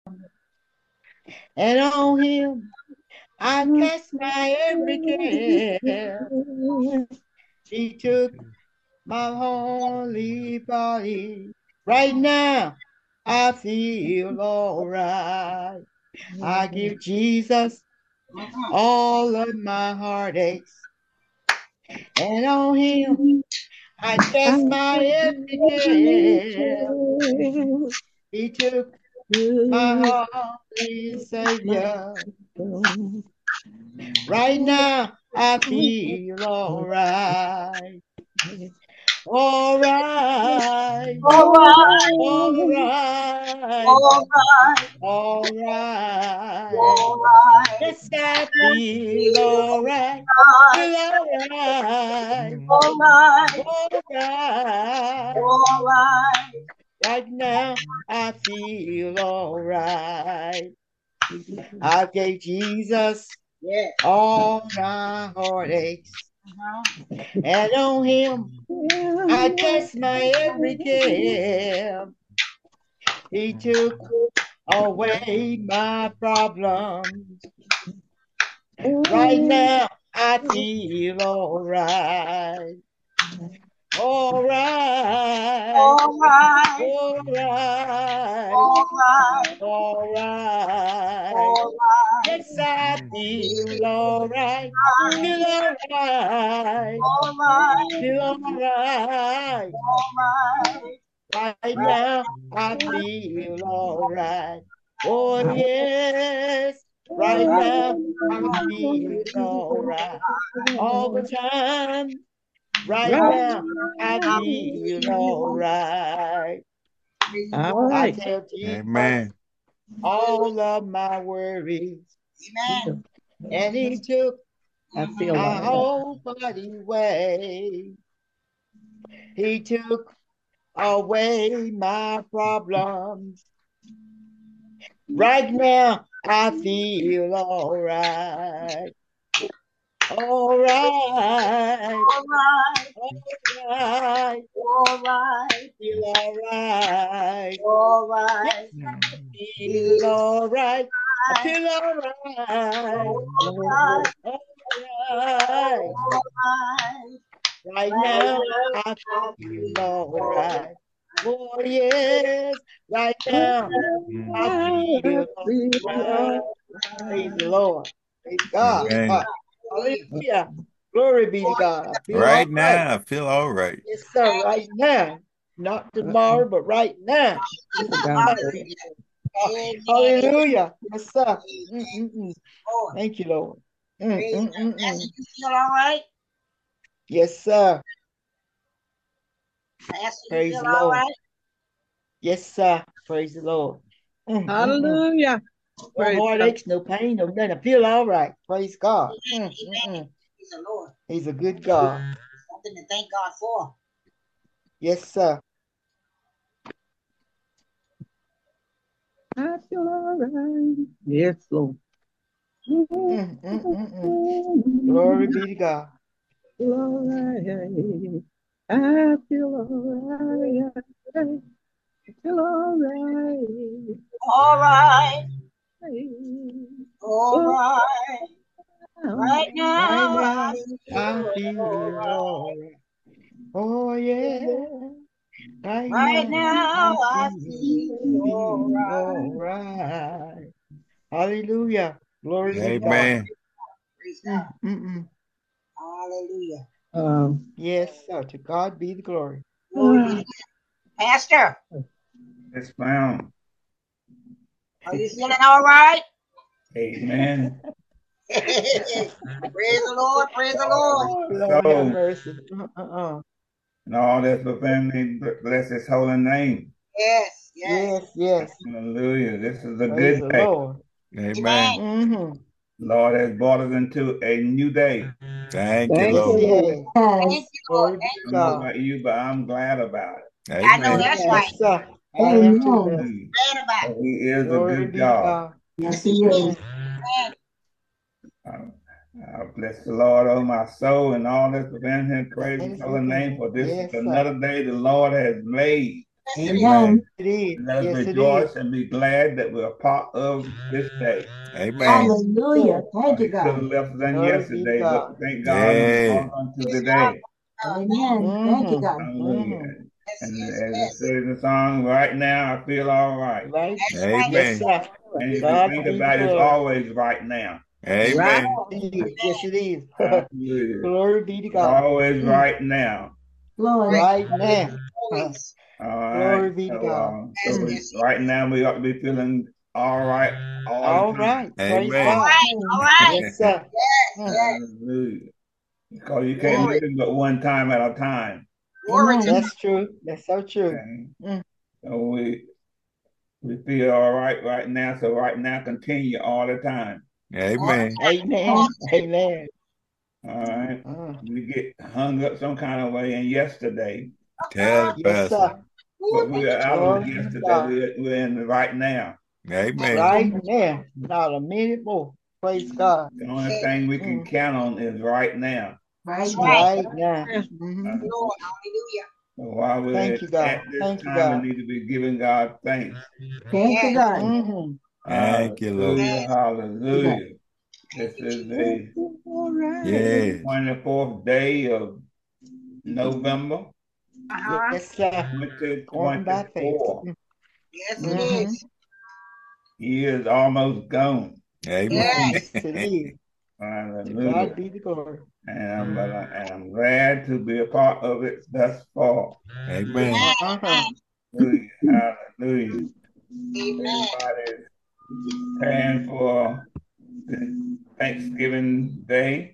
and on him I cast my every care. He took my holy body. Right now, I feel all right. I give Jesus all of my heartaches, and on him I cast my every care. He took my holy Savior. Right now, I feel all right. All right. All right, All right. all right, All right. all right. Yes, I feel all right. Feel all right. All right, All right. all right. Right now, I feel all right. I gave Jesus Yes. all my heartaches, Uh-huh. and on him I cast my every care. He took away my problems. Right now, I feel all right. All right. All right, All right. all right, All right. all right. Yes, I feel all right. Feel all right. All right, Feel all right. all right. Right now, I feel all right. Oh, yes. Right now, I feel all right. All the time. Right now, I feel all right. All I right. tell Jesus Amen. all of my worries, Amen. and he took I feel my all right. whole body away. He took away my problems. Right now, I feel all right. All right. All right, All right. all right, Feel all right. all Yes, right. I feel all right. I feel all right. All right, All right. all right. Right now, I feel all right. Oh, yes. Right now, I feel all right. Praise the Lord. Praise God. Amen. Hallelujah. Glory be to God. I feel all Right right. now, I feel all right. Yes, sir. Right now. Not tomorrow, but right now. Amen. Hallelujah. Yes, sir. Amen. Mm-mm-mm. Lord, Thank you, Lord. praise God. Mm-mm-mm-mm. Pastor, you feel all right? Yes, sir. Pastor, you Praise feel the all Lord. right? Yes, sir. Praise the Lord. Hallelujah. No Praise God. heartaches, no pain, no nothing. I feel all right. Praise God. Amen. Amen. Praise the Lord. He's a good God. Something to thank God for. Yes, sir. I feel all right. Yes, Lord. Glory be to God. Feel all right. I feel all right. I feel all right. All right. All Oh, right. Right Right now, I now, I feel all feel all right. right. Oh, yeah. Right Right now, now, I I feel all feel right. all right. Hallelujah. Glory Praise be to God. God. Amen. Praise God. Mm-mm. Hallelujah. Yes, sir. To God be the glory. Glory be to God. Pastor, Yes, ma'am. are you feeling all right? Amen. Praise the Lord. Praise the Lord. Oh, Lord have So, mercy. Uh-uh. and all that's within me, bless his holy name. Yes. Yes. Yes, yes. Hallelujah. This is a Praise good the day. Lord. Amen. Amen. Mm-hmm. Lord has brought us into a new day. Thank you, thank Yes, you, Lord. he Lord. has. Thank you, Lord. Glory be Thank to I you, don't know Lord. God. about you, but I'm glad about it. I know Amen. that's right. Yes, sir. I am too, Amen. Pastor. Hallelujah. Glad about it. For he is a Glory good be to God. God. Yes, he is. Amen. I bless the Lord, oh my soul, and all that's within him. Praise his Yes, holy name, within. for this is Yes, sir. another day the Lord has made. Amen. It is. Let us Yes, it is. rejoice and be glad that we're a part of this day. Amen. Hallelujah. Thank you, It could have God. left than Glory be to yesterday, God. but thank God Yeah. we're on to today. Amen. Thank you, God. Hallelujah. Mhm. And as it says in the song, right now I feel all right. Right? Yes, Amen. sir. And if you God think be about it, it's glory. always right now. Right. Amen. Yes, it is. Hallelujah. Glory be to It's God. always right now. Glory. Right now. Always. All right. Glory be to God. Right now we ought to be feeling all right all All the time. right. Praise Amen. God. All right. Yes, sir. Yes. Hallelujah. Because you can't Glory. live but one time at a time. Glory to That's true. That's so true. Okay? Mm. So we feel all right now. So right now continue all the time. Amen. Amen. Amen. All right. We get hung up some kind of way in yesterday, Tell it, Yes, Pastor. sir. but we are out of Glory be to yesterday. God. We're in the right now. Amen. Right now. Not a minute more. Praise God. The only thing we can count on is right now. Right. Right now. Mhm. Lord. Hallelujah. So while we're Thank you, God. at this Thank you, time, God. we need to be giving God thanks. Thank you, God. Mhm. Thank you, Lord. Hallelujah. Hallelujah. This is the Yes. 24th day of November, Yes, sir. Going by faith. 2024. Yes, it Mhm. is. Year is almost gone. Amen. Yes, it is. To Hallelujah. God be the glory. And I'm glad to be a part of it thus far. Amen. Hallelujah. Hallelujah. Everybody's praying for the Thanksgiving Day.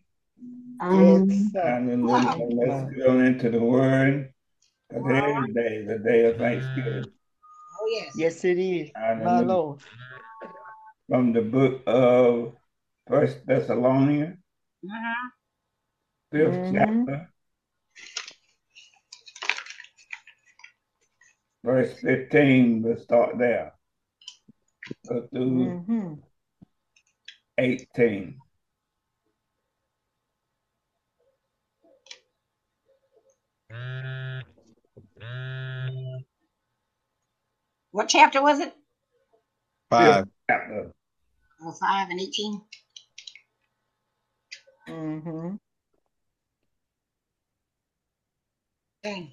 Yes, sir. Hallelujah. So let's go into the word. Because every day is a day of Thanksgiving. Oh, yes. Yes, it is. My Hallelujah. Lord. From the book of 1 Thessalonians, 5th chapter, verse 15. We'll start there. Go through 18. What chapter was it? 5. 5th chapter. Oh, 5 and 18. Okay.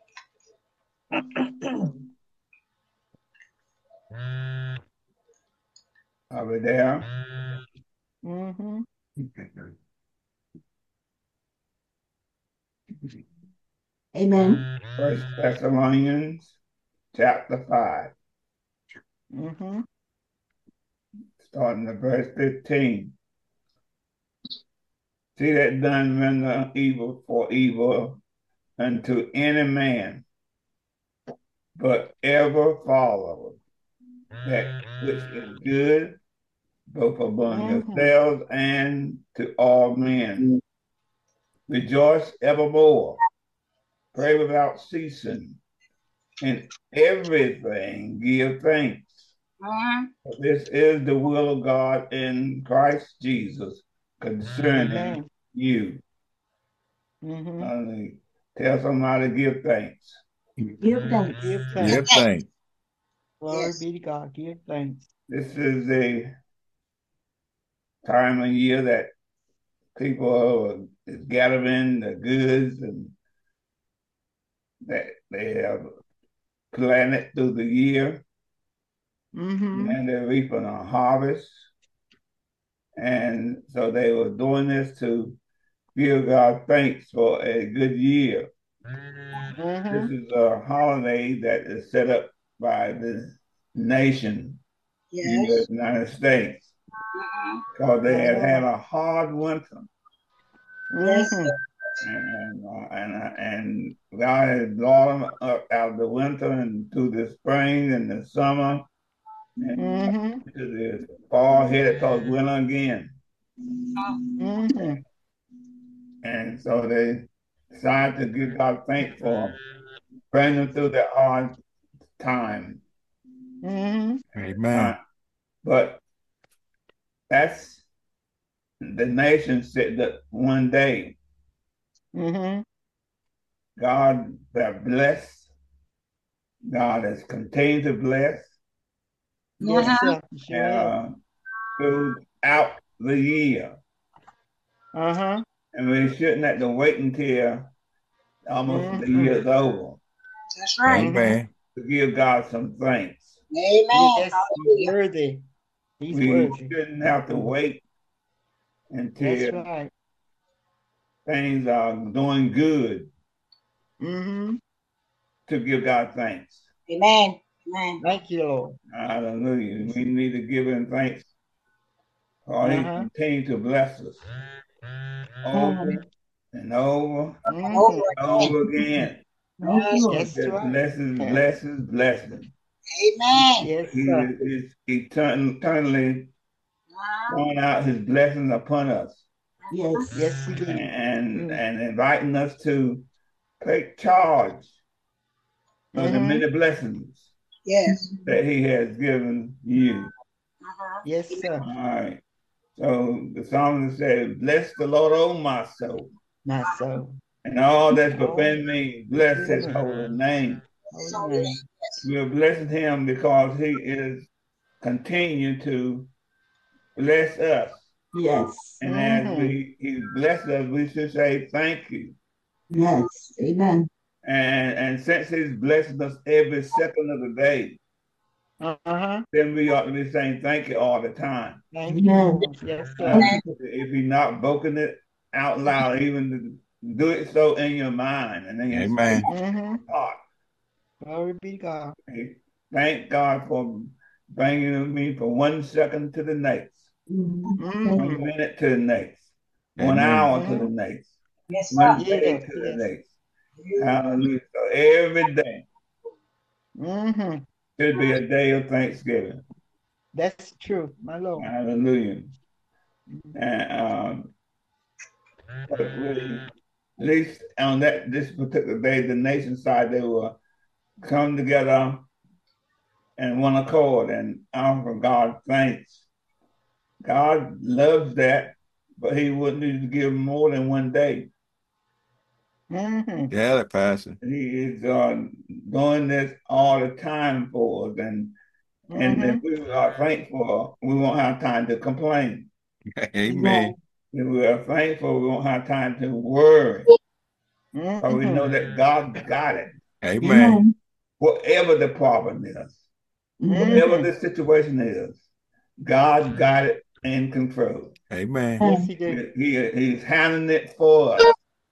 Are we there? Amen. 1 Thessalonians chapter 5. Starting at verse 15. See that done render evil for evil unto any man, but ever follow that which is good, both among yourselves and to all men. Rejoice evermore, pray without ceasing, in everything give thanks. For this is the will of God in Christ Jesus concerning you. Tell somebody to give thanks. Give thanks. Give thanks. Give thanks. Glory be to God. Give thanks. This is a time of year that people is gathering the goods and that they have planted through the year, and they're reaping a harvest. And so they were doing this to give God thanks for a good year. This is a holiday that is set up by the nation, the United States, because they had had a hard winter. And God has brought them up out of the winter and through the spring and the summer and to the fall headed towards winter again. And so they decided to give God thanks for bringing them through that hard time. Amen. But that's the nation said that one day God that blessed God has continued to bless Yes, sir. Sure has. throughout the year. And we shouldn't have to wait until almost the year's over That's right. Amen. to give God some thanks. Amen. Yes, he's Hallelujah. worthy. He's We worthy. shouldn't have to wait That's until right. things are doing good to give God thanks. Amen. Amen. Thank you, Lord. Hallelujah. We need to give him thanks for he continues to bless us over and over and Over over again. Thank you, Lord. That's Just right. blessings. Amen. Yes, He sir. is eternally pouring out his blessings upon us Yes. Yes, he did. and inviting us to take charge of the many blessings Yes. that he has given you. Yes, sir. All right. So the psalmist said, "Bless the Lord, O my soul, My soul. and all that's within me, bless his holy name." Holy name. We are blessing him because he is continuing to bless us. Yes. And as he blessed us, we should say thank you. Yes. Amen. And since he's blessing us every second of the day, then we ought to be saying thank you all the time. Thank you. Yes, sir. If you're not vocal it out loud, even do it so in your mind and in your heart. Glory be to God. Thank God for bringing me from 1 second to the next, 1 minute to the next, 1 hour to the next, 1 day to the next. Hallelujah. So every day should be a day of thanksgiving. That's true, my Lord. Hallelujah. And at least on this particular day, the nation side, they will come together in one accord and offer God thanks. God loves that, but he wouldn't need to give more than 1 day. Yeah, Pastor. He is doing this all the time for us. And if we are thankful, we won't have time to complain. Amen. If we are thankful, we won't have time to worry. Because we know that God got it. Amen. Whatever the problem is, whatever the situation is, God got it in control. Amen. Yes, he did. He's handling it for us.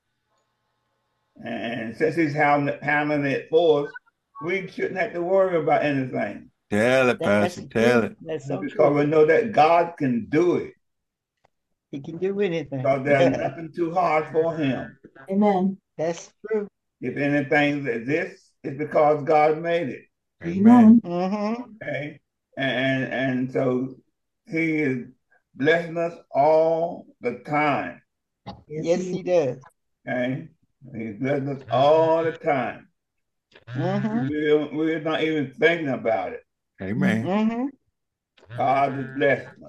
And since he's handling it for us, we shouldn't have to worry about anything. Tell it, Pastor. Tell it. That's so Because true. we know that God can do it. He can do anything. Because there's nothing too hard for him. Amen. That's true. If anything exists, it's because God made it. Amen. Okay. And so he is blessing us all the time. Yes, he does. Okay. He's blessing us all the time. We're not even thinking about it. Amen. God is blessing us.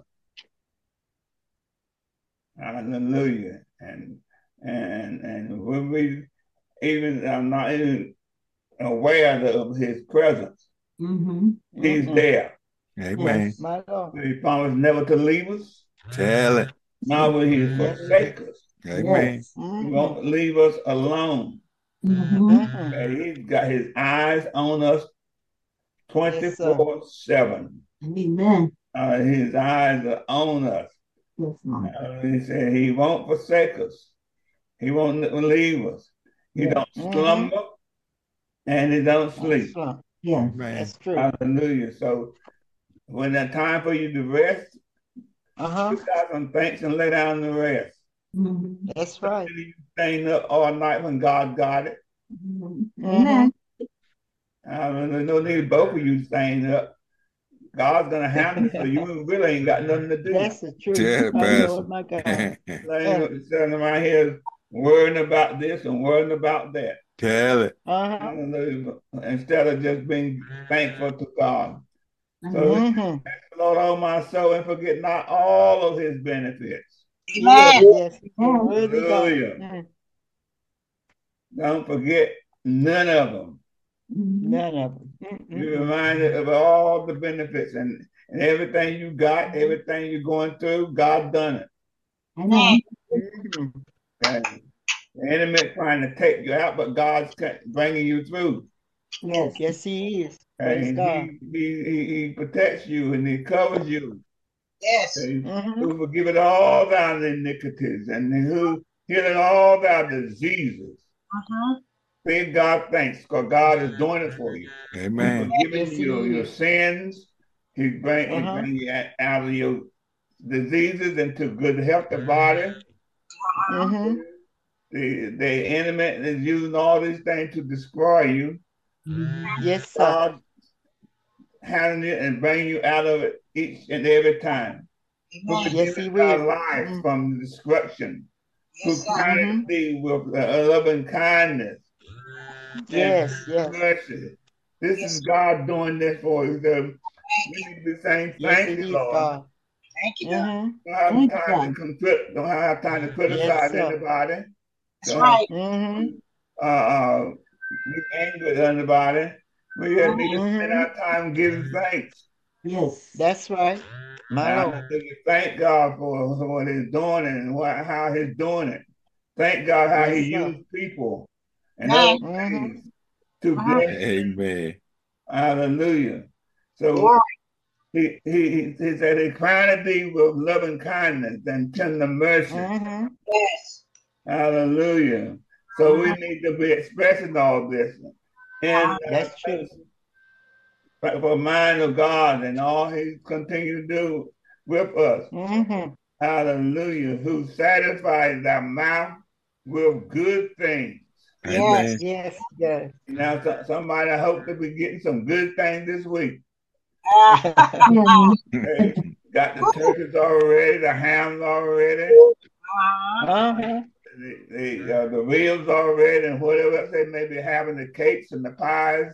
Hallelujah. And when we even are not even aware of his presence, he's there. Amen. Yes, my Lord. He promised never to leave us. Tell it. Now will he forsake us. Amen. He won't leave us alone. He's got his eyes on us 24/7. Amen. His eyes are on us. He said he won't forsake us. He won't leave us. He don't slumber and he don't sleep. Yes. That's true. Hallelujah. So when it's time for you to rest, you got some thanks and lay down the rest. That's right. You staying up all night when God got it. Amen. There's no need both of you staying up. God's gonna handle it, so you really ain't got nothing to do. That's the truth. Tell it, My Pastor. Lord, my God. Sitting around here worrying about this and worrying about that. Tell it. Instead of just being thankful to God. So thank the Lord, oh my soul, and forget not all of his benefits. Amen. Yes. Hallelujah. Don't forget none of them. None of them. You're reminded of all the benefits and everything you got, everything you're going through, God done it. Amen. And the enemy trying to take you out, but God's bringing you through. Yes. Yes, he is. Praise And God. he protects you and he covers you. Yes. Who forgiveth all thy iniquities and who healeth all thy diseases. Give God thanks because God is doing it for you. Amen. He's forgiving Yes, you he your is. sins. He's bringing you out of your diseases into good health of body. The enemy is using all these things to destroy you. Yes, sir. God handling it and bring you out of it each and every time. Who Yes, he redeemeth our will. lives from destruction. Who Yes, sir. crowned thee with loving kindness Yes, and yes. mercy. This is God doing this for you. So we need to be saying, Yes, thank it you, is, Lord. God. Thank you, God. Don't have Thank you, time don't have time to Yes, criticize sir. anybody. That's right. Be angry with anybody. We just need to spend our time giving thanks. Yes. That's right. My Now, Lord. thank God for what He's doing and how He's doing it. Thank God how He Yes, sir. used people and other things to bless you. Amen. Hallelujah. So he said, He crowned thee with loving kindness and tender mercy. Yes. Hallelujah. So we need to be expressing all this. And That's true. for the mind of God and all He continue to do with us. Hallelujah. Who satisfies our mouth with good things. Amen. Yes, yes. Now, somebody hope to be getting some good things this week. Hey, got the turkeys already, the hams already, the ribs already, and whatever else they may be having, the cakes and the pies.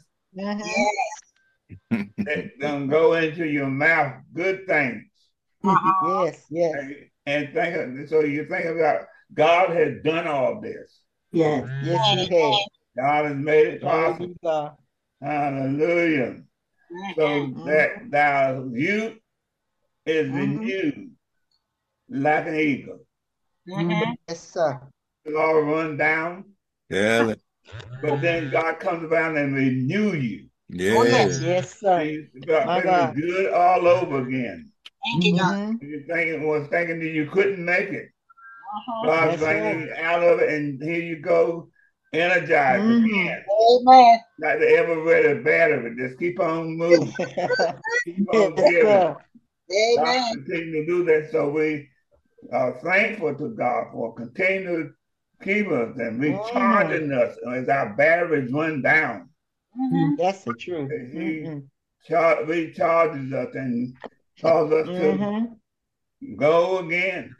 That don't go into your mouth good things. Yes, yes. And so you think about God has done all this. Yes. Yes, he has. God has made it Glory possible. be to God. Hallelujah. So that thou youth is renewed like an eagle. Yes, sir. It'll all run down. Yeah. But then God comes around and renew you. Yes. Yes, sir. And you start My feeling God. good all over again. Thank you, God. You thinking that you couldn't make it. God's That's bringing right. you out of it, and here you go, energized again. Amen. Like the ever-ready battery. Just keep on moving. Keep on Yes, giving. sir. God Amen. continue to do that. So we are thankful to God for continuing to keep us and recharging us as our batteries run down. That's the truth. He recharges us and causes us to go again.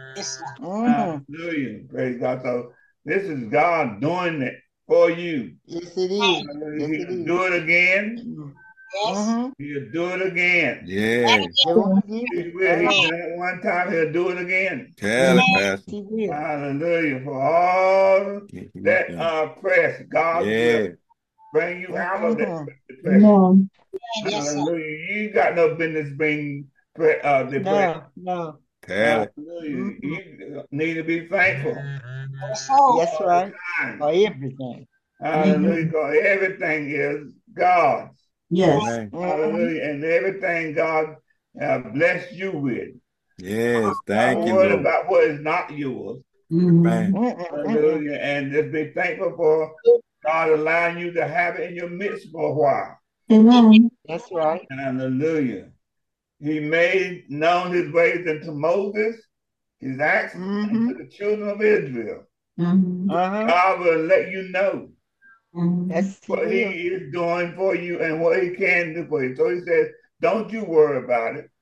Hallelujah. Praise God. So this is God doing it for you. Yes, it is. Yes, it He'll is. do it again. Yes. He'll do it again. Yeah. He will. He done it one time. He'll do it again. Tell it, Pastor. He will. Hallelujah. For all that press, God will bring you out of that depression. Hallelujah. You ain't got no business being depressed. No. Tell it. Hallelujah. You need to be thankful. That's right. For everything. Hallelujah. Because everything is God's. Yes. Hallelujah. And everything God blessed you with. Yes. Thank you, Don't worry Lord. about what is not yours. Amen. Hallelujah. And just be thankful for God allowing you to have it in your midst for a while. Amen. That's right. Hallelujah. He made known his ways unto Moses, his acts unto the children of Israel. God will let you know what he is doing for you and what he can do for you. So he says, don't you worry about it.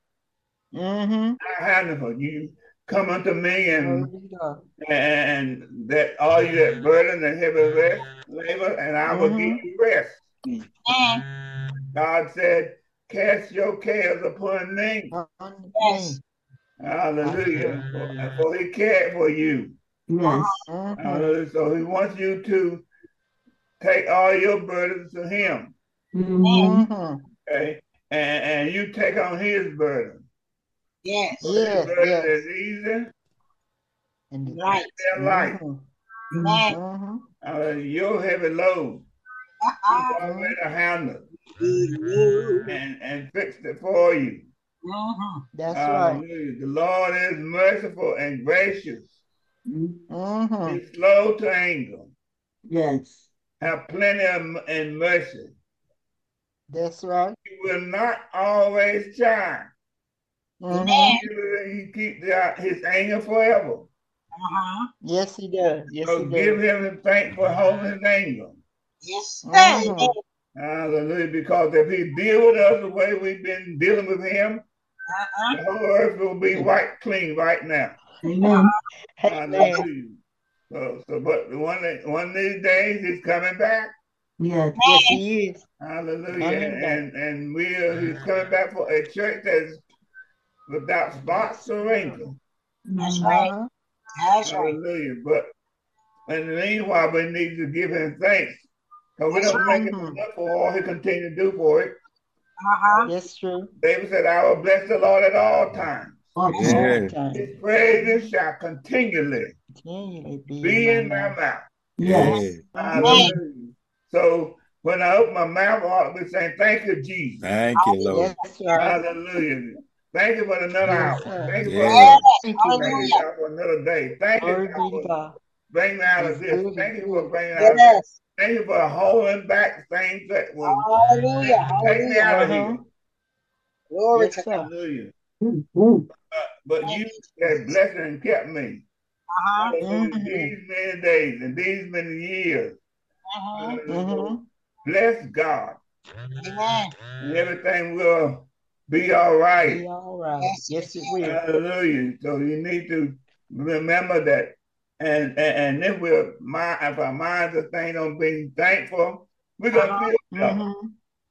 I have it for you. Come unto me and that all you that burden and heavy labor, and I will give you rest. God said, cast your cares upon me. Yes. Hallelujah. For he cared for you. Yes. Hallelujah. So he wants you to take all your burdens to him. Mm-hmm. Okay? And you take on his burden. Yes. His Yes, burden yes. is easy And Right. and light. Amen. mm-hmm. Your heavy load is Mm-hmm. already handled Mhm. and fixed it for you. That's right. Hallelujah. The Lord is merciful and gracious. Mm-hmm. He's slow to anger. Yes. Have plenty in mercy. That's right. He will not always shine. Mm-hmm. He keeps his anger forever. Yes, he does. Yes, So he give does. him the thanks for holding his anger. Yes. Mm-hmm. Hallelujah. Because if he deal with us the way we've been dealing with him, the whole earth will be white clean right now. Amen. Amen. Hallelujah. But one of these days he's coming back. Yes. Yes, he is. Hallelujah. Amen. And he's coming back for a church that's without spots or wrinkles. That's right. Uh-huh. That's right. Hallelujah. But in the meanwhile, we need to give him thanks. Because we don't thank him enough for all he continues to do for it. That's true. David said, I will bless the Lord at all times. All Yeah. time. His praises shall continually Continually be in my mouth. Yes. Hallelujah. So when I open my mouth, I'll be saying, thank you, Jesus. Thank you, Lord. That's right. Hallelujah. Thank you for another hour. Yes, sir. Thank you Yeah. Thank you, Thank Lord. you, God, for another day. Thank you, Glory God, be to for God. bringing me out of He's this. good. Thank He's you for good. bringing me out of this. Yes. Thank you for holding back things that will Hallelujah. take me out of Hallelujah. here. Glory Yes, to sir. God. Hallelujah. Mm-hmm. But you have blessed and kept me. Hallelujah. Mm-hmm. These many days and these many years. Hallelujah. Mm-hmm. Bless God. Amen. And everything will be all right. Be all right. Yes. Yes, it will. Hallelujah. So you need to remember that. And if if our minds are staying on being thankful, we're gonna feel better. Mm-hmm.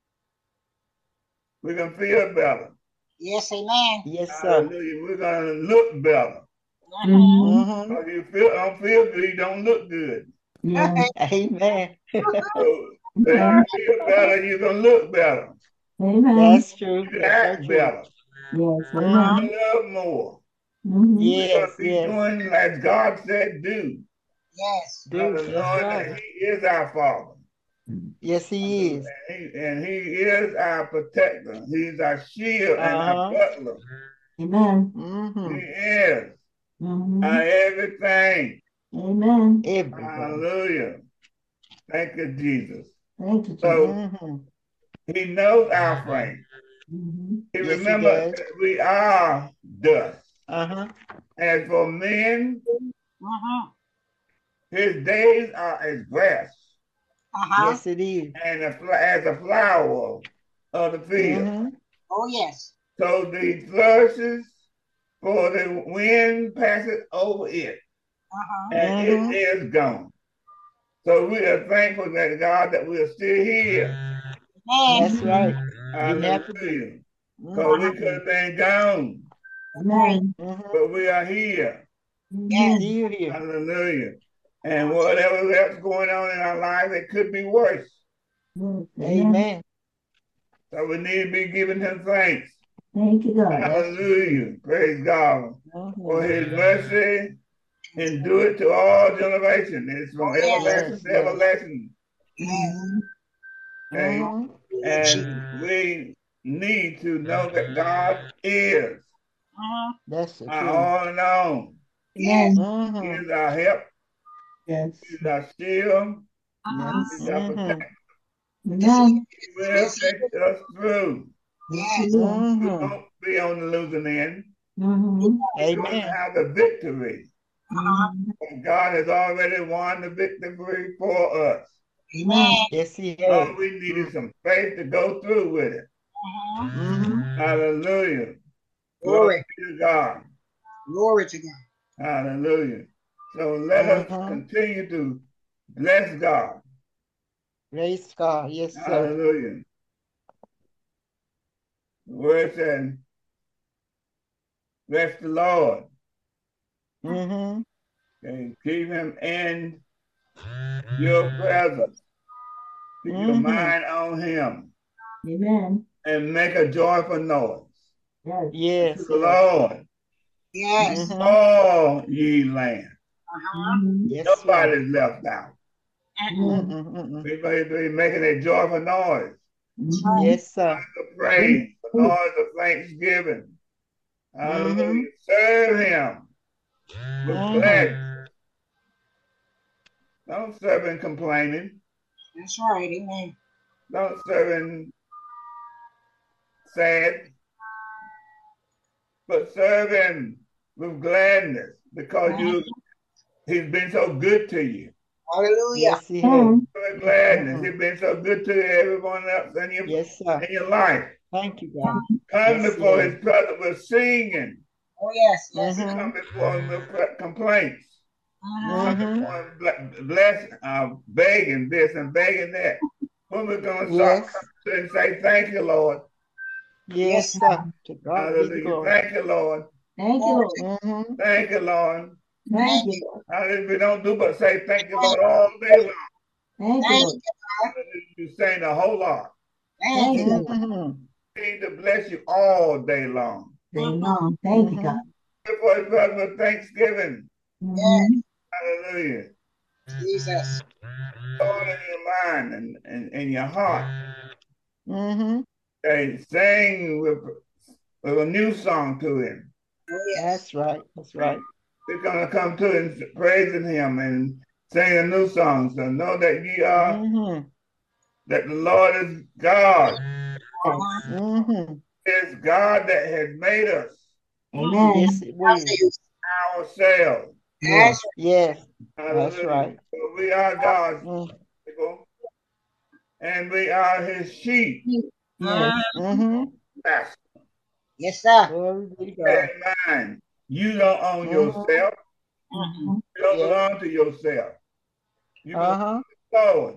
We're gonna feel better. Yes. Amen. Yes, sir. Hallelujah. We're gonna look better. Mm-hmm. If you don't feel good, you don't look good. Yeah. Amen. So if you feel better, you're gonna look better. Amen. That's true. You That's so act true. better. Yes. You're Amen. gonna love more. Mm-hmm. We're Yes, gonna be yes. doing as God said do. Yes. Do. That's Knowing that right. He is our Father. Yes, he is. And he is our protector. He's our shield and our butler. Amen. Mm-hmm. He is Mm-hmm. our everything. Amen. Everything. Hallelujah. Thank you, Jesus. Thank you, Jesus. So Mm-hmm. he knows our frame. Mm-hmm. He Yes, he remembers does. that we are dust. Uh-huh. As for men, Mm-hmm. his days are as grass Yes, it is. and as a flower of the field. Mm-hmm. Oh, yes. So the flourishes, for the wind passes over it, and Mm-hmm. it is gone. So we are thankful that God that we are still here. Amen. That's right. Didn't have to be. Hallelujah. Because we could have been gone, Amen. Mm-hmm. but we are here. Yes. Still here. Hallelujah. And whatever else going on in our lives, it could be worse. Yes. Amen. So we need to be giving him thanks. Thank you, God. Hallelujah. Praise God for Mm-hmm. his mercy and do it to all generations. It's from everlasting Yes, to yes. everlasting. Yes. Okay? Mm-hmm. And we need to know that God is That's the our truth. all in all. Yes. He Mm-hmm. is our help. Yes. He is our shield. Yes. He is our Mm-hmm. protector. Amen. He will take us through. Yes. We Mm-hmm. won't be on the losing end. Mm-hmm. We're going to Amen. have the victory. Mm-hmm. And God has already won the victory for us. Amen. Yes, he All has. we need is some faith to go through with it. Mm-hmm. Hallelujah. Glory. Glory to God. Glory to God. Hallelujah. So let us continue to bless God. Praise God. Yes, sir. Hallelujah. The word said, bless the Lord Mm-hmm. and keep him in your presence. Keep your mind on him. Amen. And make a joyful noise Yes. Yes. to the Lord, Yes. all ye land. Yes. Nobody's left out. Lord. We're making a joyful noise. Yes, sir. The praise, the noise of thanksgiving. Hallelujah. Serve him with gladness. Don't serve him complaining. That's right. Amen. Don't serve him sad. But serve him with gladness because he's been so good to you. Hallelujah. Yes, he has. With gladness. He's been so good to everyone else in your, Yes, sir. in your life. Thank you, God. Come Yes, before yes. his presence with singing. Oh, yes. Yes. Come before him with complaints. Come before him begging this and begging that. When we're going to start coming and say, thank you, Lord. Yes, sir. To God be the glory. Thank you, Lord. Thank you, Lord. Thank you, Lord. Thank you, Lord. Hallelujah. We don't do but say thank you, Lord, all day long. Thank you, Lord. You saying a whole lot. Thank you, Lord. We need to bless you all day long. Amen. Thank you, God. Before his presence with thanksgiving. Hallelujah. Jesus. Lord, in your mind and your heart. They sing with a new song to him. Oh, yes. That's right. That's right. We're going to come to him praising him and sing a new song. So know that ye are, that the Lord is God. It's God that has made us. Amen. Yes, it will. Ourselves. Yes. Yes. Hallelujah. That's right. So we are God's people. And we are his sheep. Yes. Master. Yes, sir. Glory be to Bear God. in mind, you don't own yourself. You don't belong to yourself. You belong to the Lord.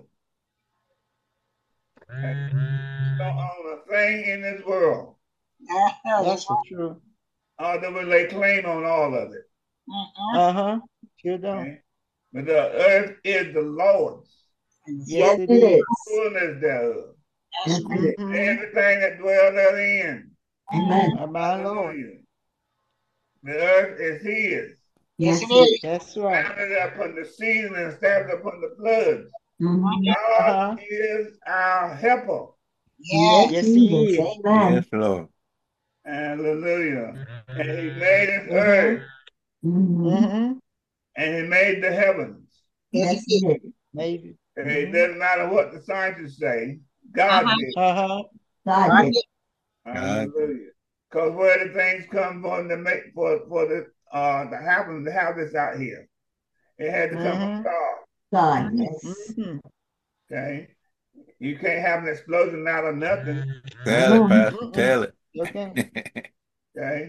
You don't own a thing in this world. That's for true. Although we lay claim on all of it. Sure don't. Okay? But the earth is the Lord's. Yes, it is. Fullness thereof. Amen. Everything that dwells therein. Amen. My Lord. Hallelujah. The earth is his. Yes, it is. That's right. Founded upon the seas and established upon the floods. God is our helper. Yes. Yes, he is. Amen. Yes, Lord. Hallelujah. And he made his earth. And he made the heavens. Yes, he did. Maybe. It doesn't matter what the scientists say. God did. God did. Hallelujah. Because where the things come from to make for the to happen to have this out here. It had to come from God. God, yes. Okay. You can't have an explosion out of nothing. Tell it, Pastor. Tell it. Okay. Okay.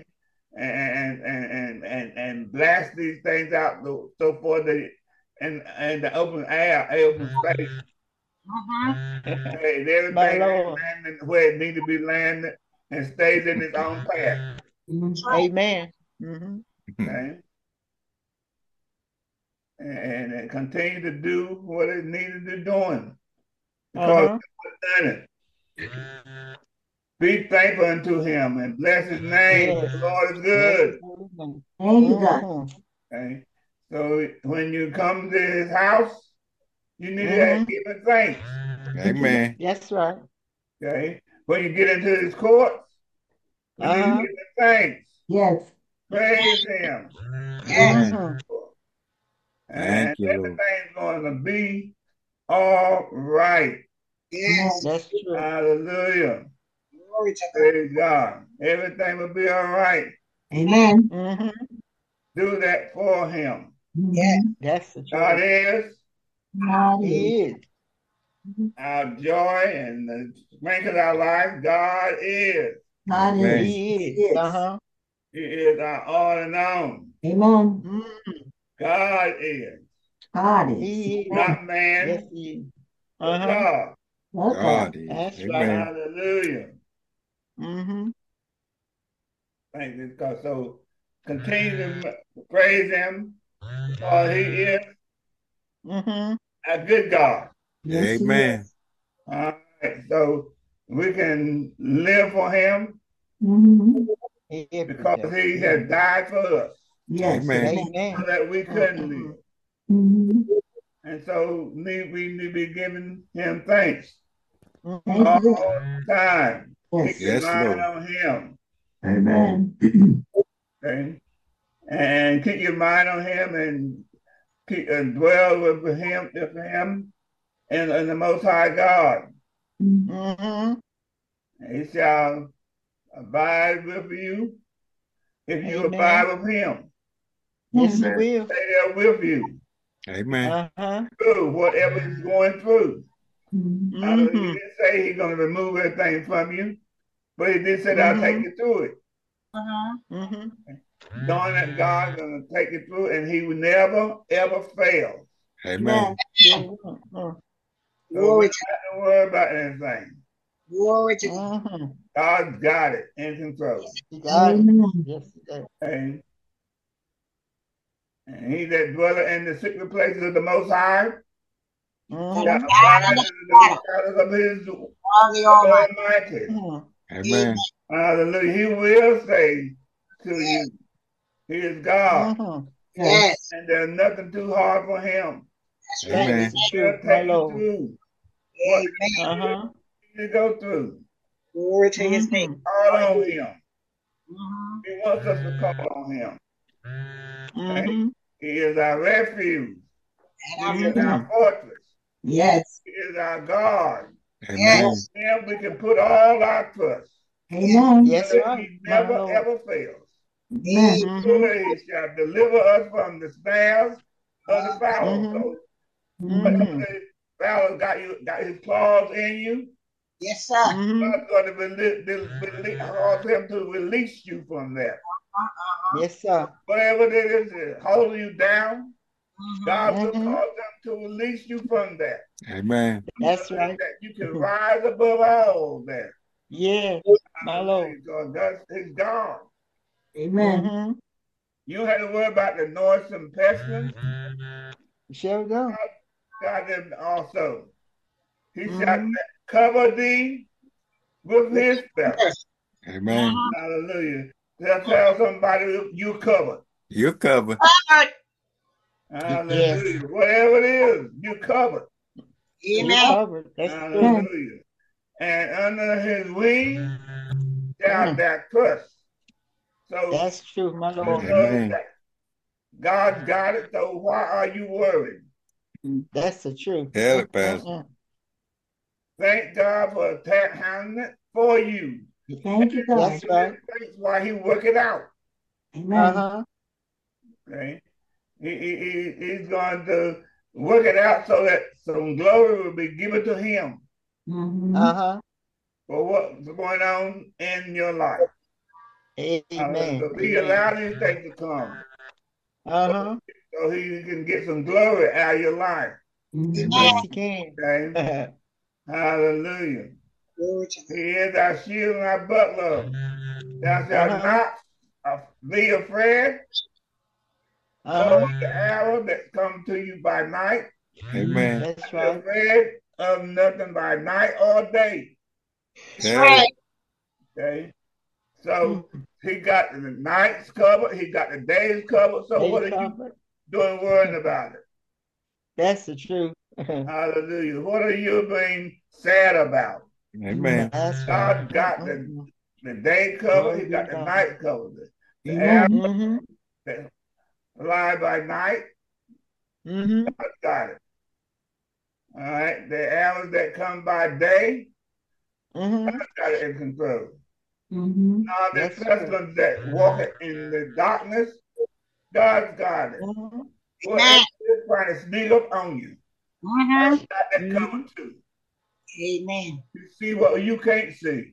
And blast these things out so for the and the open air, open space. Okay, everything landing where it needs to be landed and stays in its own path. Amen. Okay. And continue to do what it needed to doing. Because it's done it. Be thankful unto him and bless his name. The Lord is good. Thank you, God. Okay. So when you come to his house, you need to give him thanks. Amen. That's right. Okay. When you get into his courts, you need to give him thanks. Yes. Praise him. Amen. And Thank you, Lord. everything's going to be all right. Yes. That's true. Hallelujah. Glory to God. Praise God. Everything will be all right. Amen. Do that for him. Yes. That's the truth. God is God He is. our joy and the strength of our life. God is. God Amen. is. He is. He is our all in all. Amen. God is. God is. He is. Not man, Yes, he is. but God. God is. That's Amen. Hallelujah. Mm-hmm. Thank you. God. So continue to praise him because he is Mm-hmm. a good God. Yes, Amen. All right, so we can live for him because he has died for us. Yes. Amen. So that we couldn't live. And so we need to be giving him thanks all the time. Keep your Yes, mind Lord. on him. Amen. Okay? And keep your mind on him and keep dwell with him and the Most High God. He shall abide with you if you abide with him. Yes, he will. Stay there with you. Amen. Through whatever he's going through. He didn't say he's going to remove everything from you, but he did say that I'll take you through it. Knowing that God's going to take you through and he will never, ever fail. Amen. So we don't have to worry about anything. Glory to God. God's got it in control. He got it. Yes, he does. And he that dwelleth in the secret places of the Most High shall God abide in in the the shadows of his the Almighty. Almighty. Amen. Hallelujah. He will say to you, he is God. Yes. And there's nothing too hard for him. That's right. Amen. He'll take you through what Amen. you need to go through. Glory to his name. Call on him. He wants us to call on him. Okay? He is our refuge. And He is our fortress. Yes. He is our God. Amen. In him we can put all our trust. Amen. Yes, right. He never ever fails. Amen. Surely he shall deliver us from the snares of the fowler. So whatever the fowler got his claws in you, Yes, sir. God's going to cause him to release you from that. Yes, sir. Whatever it is holding you down, God will cause them to release you from that. Amen. That's right. That you can rise above all that. Yeah, my Lord. He's gone. Amen. You don't have to worry about the noisome pestilence. Sure go. God them also. He shall cover thee with his feathers. Amen. Hallelujah. Tell somebody you're covered. You're covered. Hallelujah. Yes. Whatever it is, you're covered. Amen. Hallelujah. And under his wings shall that trust. So that's true, my Lord. Amen. God's got it, so why are you worried? That's the truth. Tell it, Pastor. Thank God for handling it for you. Thank you, God. That's right. That's why he work it out. Amen. Okay. He's going to work it out so that some glory will be given to him. For what's going on in your life. Amen. So he allowed these things to come. So he can get some glory out of your life. Yes, he can. Okay. Hallelujah. He is our shield and our butler. Thou shalt not be afraid of the arrow that comes to you by night. Amen. That's right. Afraid of nothing by night or day. That's right. Okay. So he got the nights covered. He got the days covered. So what are you doing worrying about it? That's the truth. Hallelujah. What are you being sad about? Amen. God got the day covered. He got the night covered. The arrows that fly by night, God got it. All right. The arrows that come by day, God got it in control. Now the pestilence that walk in the darkness, God's got it. Whatever is trying to sneak up on you, God's got that covered too. Amen. You see what you can't see.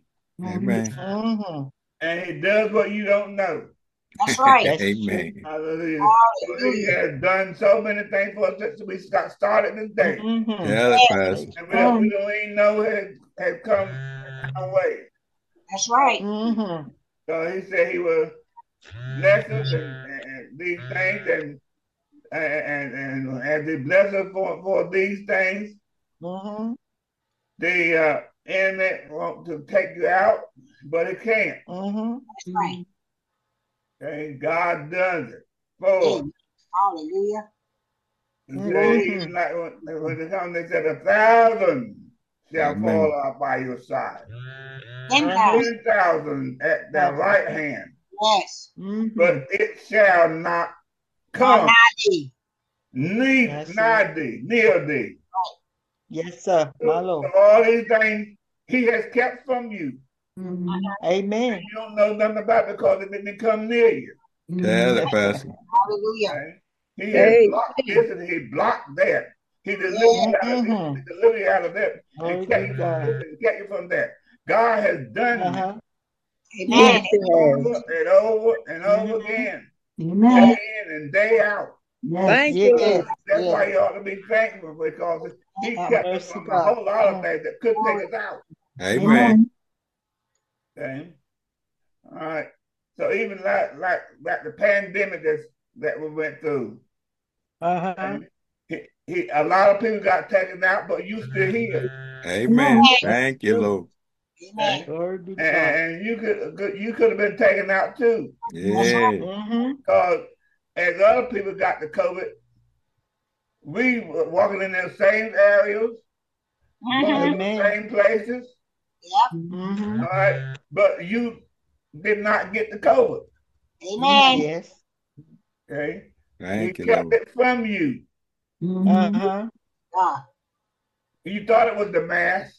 Amen. And he does what you don't know. That's right. Amen. Hallelujah. He has done so many things for us since we got started this day. Tell it, Pastor. And we don't even know it has come our way. That's right. So he said he will bless us and these things and as he bless us for these things, The enemy wants to take you out, but it can't. That's right. Okay? God does it for us. Hallelujah. He said, even like when it comes, they said 1,000 shall fall out by your side. 10,000. 10,000 at the right hand. Yes. But it shall not come near thee. Yes, sir. My Lord. So all these things he has kept from you. Amen. You don't know nothing about it because it didn't come near you. Tell it, Pastor. Hallelujah. Okay? He has blocked this and he blocked that. He delivered you out of that and kept you from that. God has done it. Amen. Over and over and over again. Amen. Day in and day out. Yes. Yes. That's why you ought to be thankful, because he kept us from a whole lot of things that could take us out. Amen. Okay. All right. So even like the pandemic that we went through, a lot of people got taken out, but you still here. Amen. Thank you, Lord. Amen. And you could have been taken out too. Yeah. Because as other people got the COVID, we were walking in the same areas, going to the same places. Yep. All right. But you did not get the COVID. Amen. Yes. Okay. Thank He you, kept Lord. it from you. God. You thought it was the mask,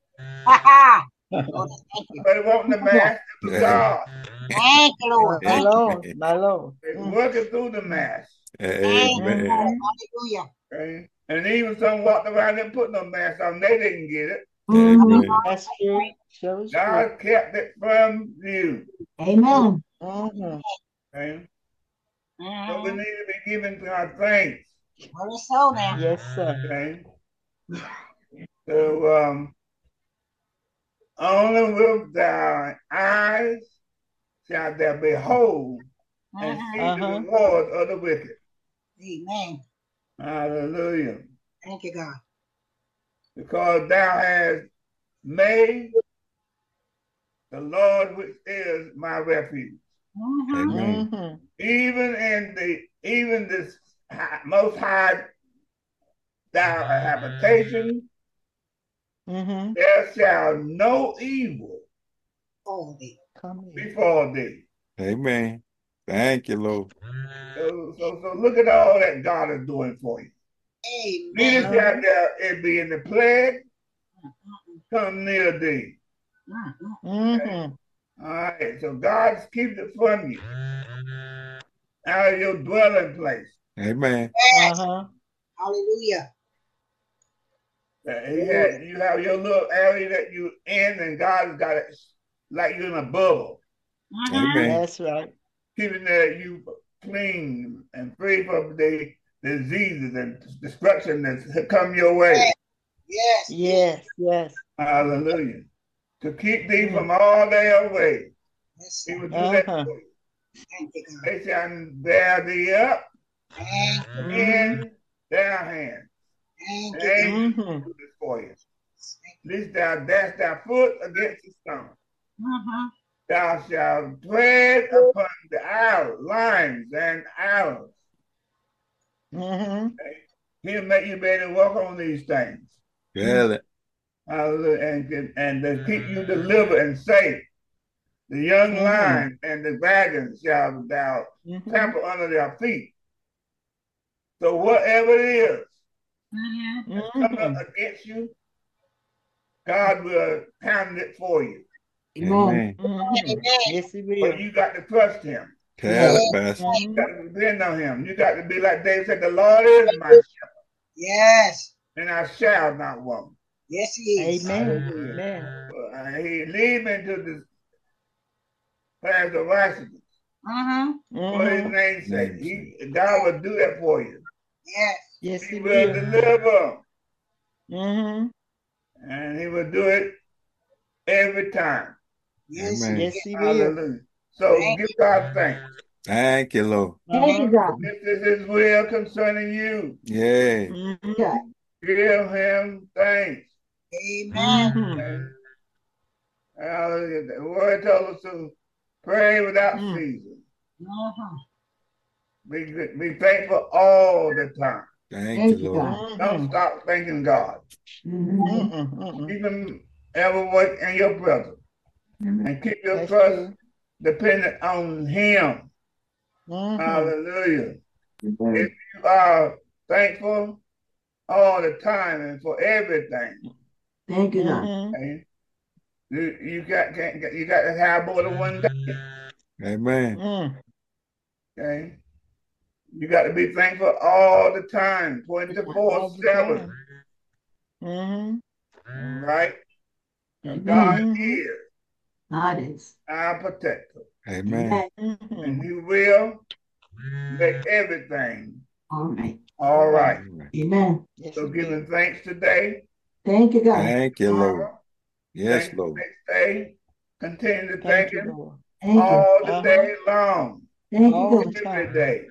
Lord, thank you. but it wasn't the mask, it was God. Thank you, Lord. My Thank you. Lord. My Lord. It's working through the mask. Thank you, Amen. Lord. Hallelujah. Okay. And even some walked around and put no mask on, they didn't get it. Amen. That's true. Sure is true. God kept it from you. Amen. Okay. So we need to be giving God thanks. Well, it's so now. Yes, sir. Okay. So only with thy eyes shall thou behold and see the reward of the wicked. Amen. Hallelujah. Thank you, God. Because thou hast made the Lord, which is my refuge. Amen. Even this most high thou habitation, there shall no evil befall thee. Amen. Thank you, Lord. So look at all that God is doing for you. Neither shall there be in the plague come near thee. Okay? All right, so God keeps it from you, out of your dwelling place. Amen. Yes. Hallelujah. You have your little area that you in, and God has got it like you're in a bubble. Amen. That's right. Keeping you clean and free from the diseases and destruction that come your way. Yes. Yes. Yes. Hallelujah. To keep thee from all their ways. Yes, He will do that for you. thank you, God. They shall bear thee up Thank you. in their hands. Thank And you, God. angels do this for you. Lest thou dash thy foot against the stone. Thou shalt tread upon the lions and arrows. Okay? He'll make you be able to walk on these things. Tell it. And to keep you delivered and safe. The young lion and the dragon shall thou trample under their feet. So whatever it is that's coming up against you, God will handle it for you. Amen. Yes, he will. But you got to trust him. Tell it, Pastor. You got to depend on him. You got to be like David said, the Lord is my shepherd. Yes. And I shall not want. Yes, he is. Amen. Amen. He lead me to the path of righteousness. For his name's sake. God will do that for you. Yes. Yes, He will deliver. And he will do it every time. Yes, Amen. Yes, he will. Hallelujah. So give God thanks. Thank you, Lord. Thank you, God. This is his will concerning you. Yeah. Give him thanks. Amen. Hallelujah. The word tells us to pray without ceasing. Be thankful all the time. Thank you, Lord. Don't stop thanking God. Keep Him ever work in your presence. And keep your trust dependent on Him. Hallelujah. If you are thankful all the time and for everything, Thank you, God. okay, you got to have more than one day. Amen. Okay, you got to be thankful all the time, 24/7. Right? God is God is. our protector. Amen. And He will make everything All right. all right. Amen. So giving thanks today. Thank you, God. Thank you, Lord. Yes, Thank Lord. next day. Continue to thank Him Thank you. all the day long. Thank you, God. Every day.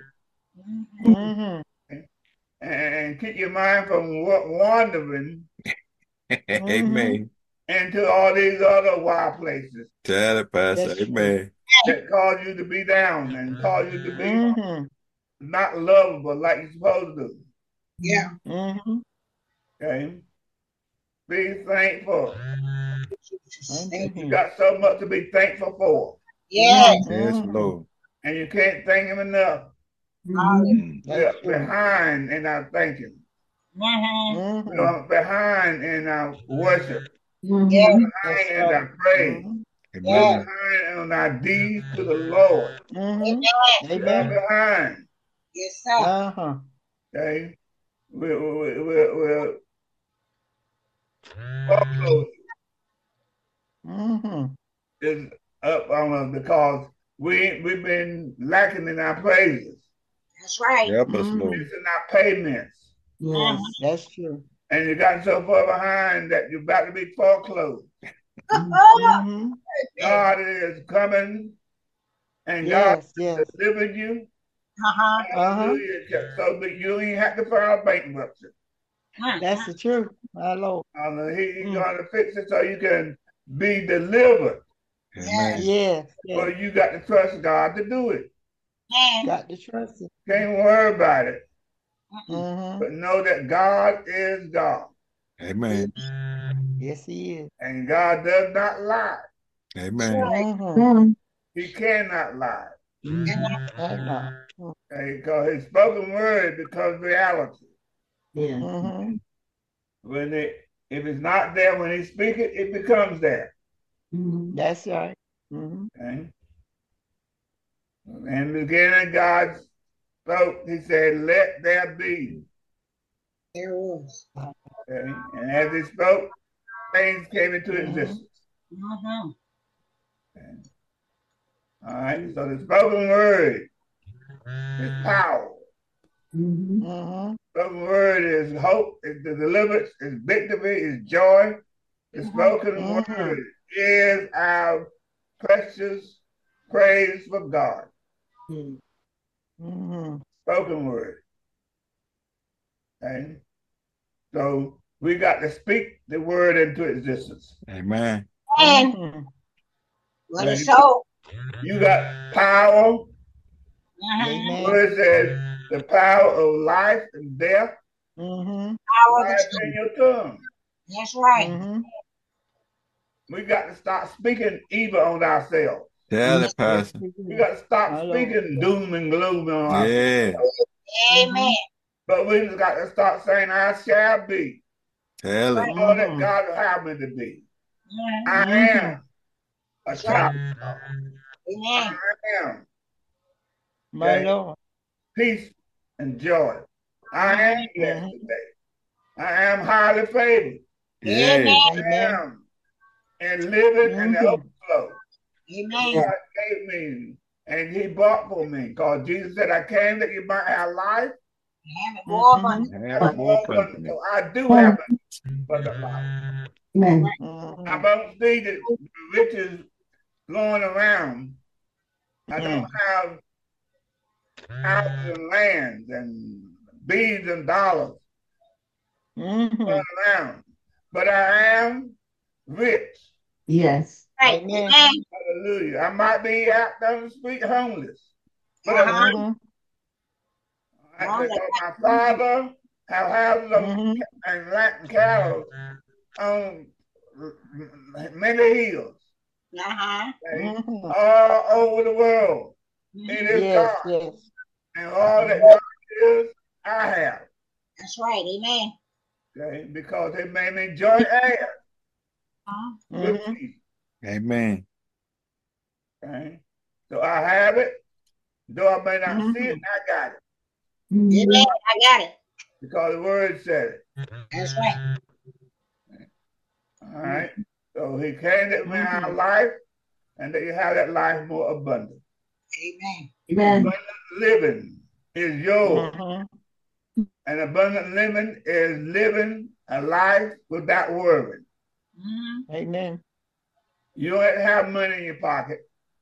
And keep your mind from wandering Amen. into all these other wild places Tell it, Pastor. Amen. that cause you to be down and cause you to be not lovable like you're supposed to do. Yeah. Okay? Be thankful. Thank You got so much to be thankful for. Yes. Yes, Lord. And you can't thank Him enough. We're behind in our thinking. We're behind in our worship. Yeah. Behind in our praise. Amen. Behind on our deeds to the Lord. We're behind. Yes, sir. Okay? We're foreclosure is up on us because we've been lacking in our praises. That's right. Help us, Lord. Missing our payments. Yes. That's true. And you got so far behind that you're about to be foreclosed. God is coming and God delivered you. Hallelujah. So that you ain't have to file bankruptcy. That's the truth, my Lord. He's going to fix it so you can be delivered. Amen. Yes. But you got to trust God to do it. Got to trust Him. Can't worry about it. But know that God is God. Amen. Yes, He is. And God does not lie. Amen. He cannot lie. Okay, because His spoken word becomes reality. Yeah. If it's not there when He speaks it, it becomes there. That's right. Okay? In the beginning, God spoke. He said, "Let there be." There was. Okay? And as He spoke, things came into existence. Okay? All right. So the spoken word is power. Spoken word is hope, is the deliverance, is victory, is joy. The spoken word is our precious praise for God. Spoken word. Okay? So we got to speak the word into existence. Amen. And what is so? You got power. The word says the power of life and death lies in your tongue. That's right. We got to stop speaking evil on ourselves. Tell it, Pastor. We got to stop speaking doom and gloom on ourselves. Amen. But we just got to start saying, "I shall be." Tell it. All that God will have me to be. I am a child of God. Amen. I am. My Lord. Peace and joy. I am blessed today. I am highly favored. Yeah. I am. And living in the overflow. Amen. God gave me and He bought for me. Because Jesus said, "I came that you might have life." Have it more abundant. Have more abundant. So I do have abundant life. Amen. I don't see the riches flowing around. I don't have houses and lands and beads and dollars flowing around. but I am rich. Yes. Right. Amen. Amen. Hallelujah. I might be out down the street homeless, but I'm rich. Mhm. Because my father have houses Mhm. and Latin cattle on many hills. Okay? Mhm. All over the world. It is Yes, God. yes. And all that God is, I have. That's right. Amen. Okay? Because it made me joint heir with Mhm. Jesus. Amen. Okay? So I have it. Though I may not see it, Mhm. I got it. Amen. I got it. Because the word said it. That's right. All right. So he came to me in our Mhm. life, and that you have that life more abundant. Amen. Amen. Abundant living is yours. Mhm. And abundant living is living a life without worry. Amen. You don't have money in your pocket.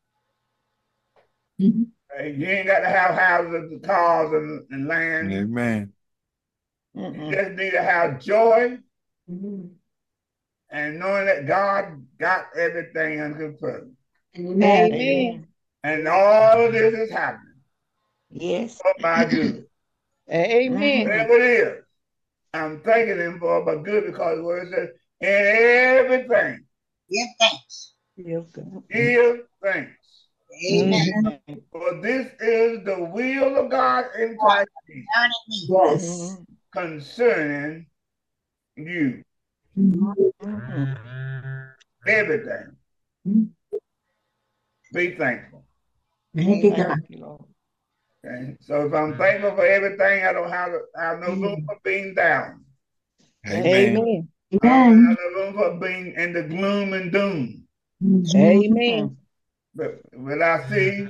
Mhm. Right? You ain't got to have houses and cars and land. Amen. You Mm-mm. just need to have joy Mhm. and knowing that God got everything under control. Amen. Amen. And all of this is happening Yes. for my good. Amen. Whatever it is, I'm thanking him for my good because the word says, in everything, Give thanks. Give God. give thanks. Amen. Mhm. For this is the will of God in Christ Jesus Down in me. Yes. Mhm. concerning you. Mhm. Mhm. Everything. Mhm. Be thankful. Thank you, God. Thank you, Lord. Okay. So if I'm thankful for everything, I don't have no room for being down. Amen. Amen. I don't Amen. have no room for being in the gloom and doom. Mhm. Amen. But when I see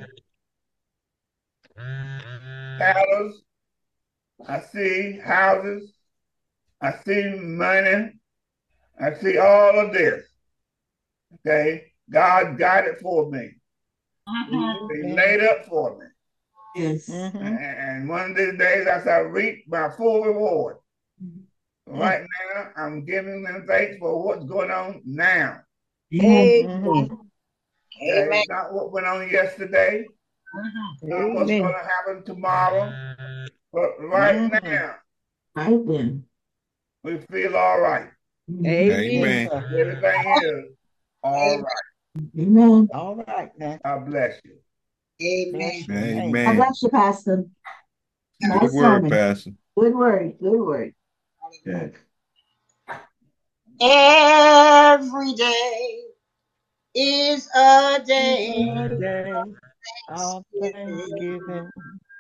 cattle, I see houses, I see money, I see all of this. Okay. God got it for me. He laid up for me. Yes. Mhm. And one of these days I shall reap my full reward. Right now, I'm giving them thanks for what's going on now. Amen. Mhm. Okay? Amen. Not what went on yesterday, not what's going Amen. to happen tomorrow, but right Mhm. now, Right then. we feel all right. Amen, Amen. sir. Everything is all Amen. right. Amen. All right now. God bless you. Bless Amen. your name. God Amen. bless you, Pastor. Good Nice word, sermon. Pastor. Good word. Good word. Yes. Every day is a day A day of of Thanksgiving.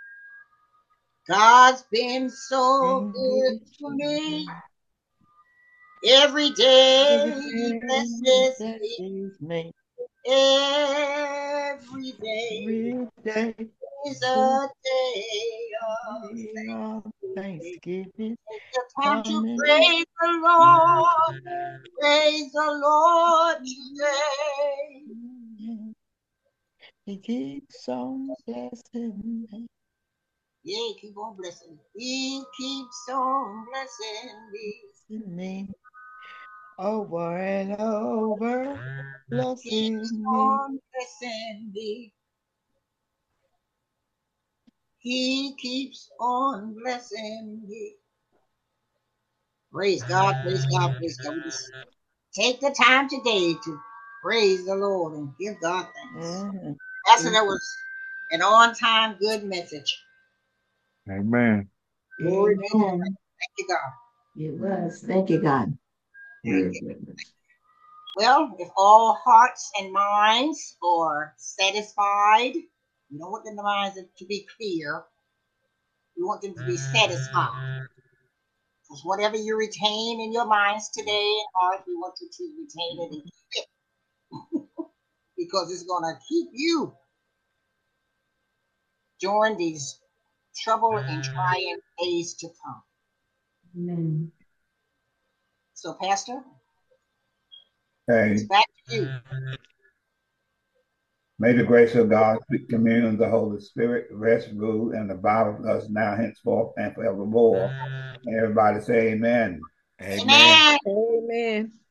God's been so And good He to me. Every day He blesses me. blesses me. Every day Every day is is a day of of Thanksgiving. Take the time to Coming. praise the Lord. Praise the Lord today. He keeps on blessing me. Yeah, keep on blessing. He keeps on blessing me. Over and over, blessing Keeps me. on blessing me. He keeps on blessing me. Praise God, praise God, praise God. We just take the time today to praise the Lord and give God thanks. Mm-hmm. Pastor, that was an on-time good message. Amen. Glory be to God. Amen. Thank you, God. It was. Thank you, God. Thank you. Well, if all hearts and minds are satisfied, we don't want the minds to be clear. We want them to be satisfied. Because whatever you retain in your minds today and heart, we want you to retain it and keep it. Because it's going to keep you during these trouble and trying days to come. Amen. So, Pastor, Okay. it's back to you. May the grace of God, sweet communion of the Holy Spirit, rest, rule, and abide with us now, henceforth, and forevermore. And everybody say amen. Amen. Amen. Amen.